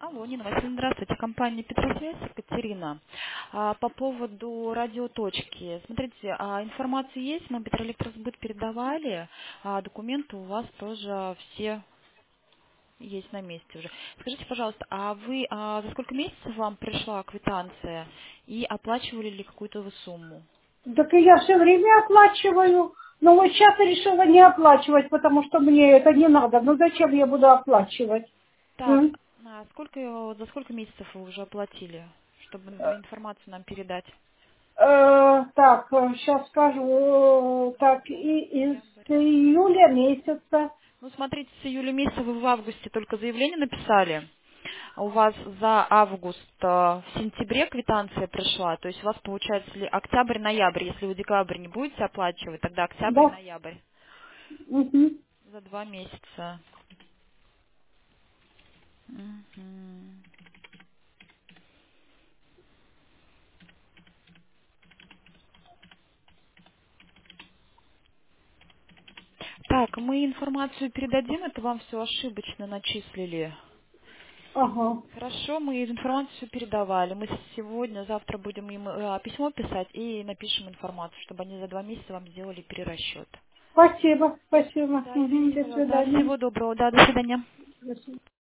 Алло, Нина Васильевна, здравствуйте. Компания «Петросвязь», Екатерина. По поводу радиоточки. Смотрите, информация есть, мы Петроэлектросбыт передавали, документы у вас тоже все есть на месте уже. Скажите, пожалуйста, а вы за сколько месяцев вам пришла квитанция и оплачивали ли какую-то вы сумму? Так и я все время оплачиваю. Но вот сейчас решила не оплачивать, потому что мне это не надо. Ну зачем я буду оплачивать? Так, М? за сколько месяцев вы уже оплатили, чтобы информацию нам передать? Так, сейчас скажу. Так, и из июля месяца. Ну, смотрите, с июля месяца вы в августе только заявление написали. У вас за август в сентябре квитанция пришла. То есть у вас получается октябрь-ноябрь. Если вы декабрь не будете оплачивать, тогда Да. октябрь-ноябрь. Мгм. За 2 месяца. Мгм. Так, мы информацию передадим, это вам все ошибочно начислили. Ага. Хорошо, мы информацию передавали. Мы сегодня, завтра будем им письмо писать и напишем информацию, чтобы они за 2 месяца вам сделали перерасчет. Спасибо, спасибо. Да, Мгм. извините, До пожалуйста. Да, свидания. всего доброго. Да, до свидания. До свидания.